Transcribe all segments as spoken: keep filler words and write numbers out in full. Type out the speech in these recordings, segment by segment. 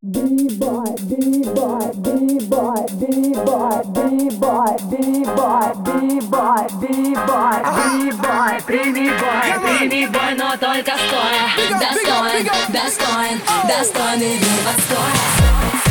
B-boy, B-boy, B-boy, B-boy, B-boy, B-boy, B-boy, B-boy, B-boy, прими бой, прими бой, но только стоя. Достоин, достоин, достоин и отстоя.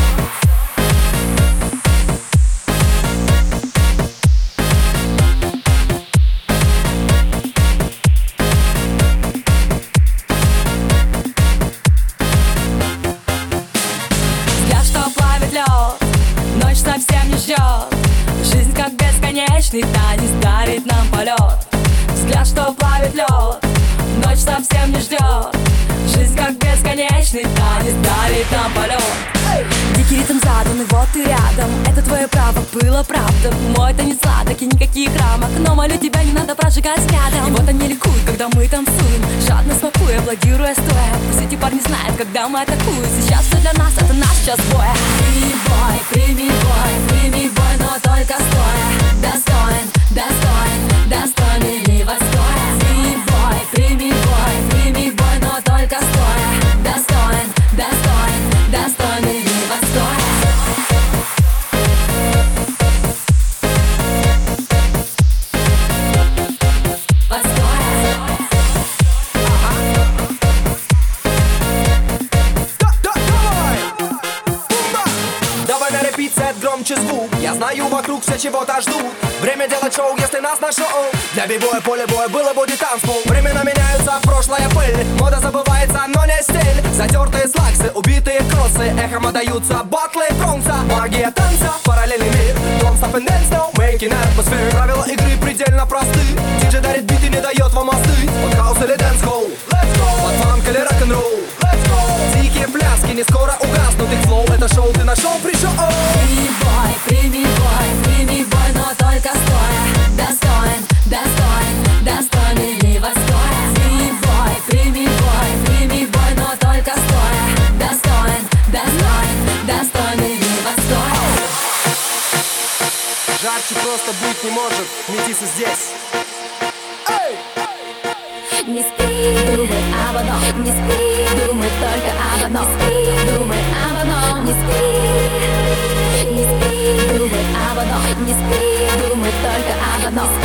Ночь совсем не ждет. Жизнь как бесконечный танец дарит нам полет. Взгляд, что плавит лед. Ночь совсем не ждет. Жизнь как бесконечный танец дарит нам полет. Дикий ритм задан, и вот ты рядом. Это твое право, было правда. Мой танец сладок и никаких рамок. Но молю тебя, не надо прожигать взглядом. И вот они ликуют, когда мы танцуем. Жадно смакуя, аплодируя стоя. Пусть эти парни знают, когда мы атакуем. Сейчас все для нас, это наш час боя. Бой, прими бой, прими бой, но только стоя. Достоин, достоин, достоин или отстоя. Бой, прими бой, прими бой, но только стоя. Достоин, достоин, достоин или отстоя. Громче звук, я знаю, вокруг все чего-то ждут. Время делать шоу, если нас нашел. Для бибоя поле боя было будет танцпол. Времена меняются, прошлая пыль. Мода забывается, но не стиль. Затертые слаксы, убитые кроссы. Эхом отдаются батлы бронза. Магия танца, параллельный мир. Don't stop and dance now, making atmosphere. Правила игры предельно просты. Диджей дарит биты, не дает вам остыть. От хаус или дэнс-холл, let's go. От фанк или рок-н-ролл, let's go. Дикие пляски, не скоро угаснут их флоу. Это шоу ты нашел, пришел. Бой, прими бой, прими бой, но только стоя. Достоин, достоин, достоин или отстоя. Бой, прими бой, прими бой, но только стоя. Достоин, достоин, достоин или отстоя. Жарче просто быть не может, метисы здесь. Не спи, думай об одном, не спи, думай только об одном, не спи, думай об одном, не спи, не спи, думай об одном, не спи, думай только об одном.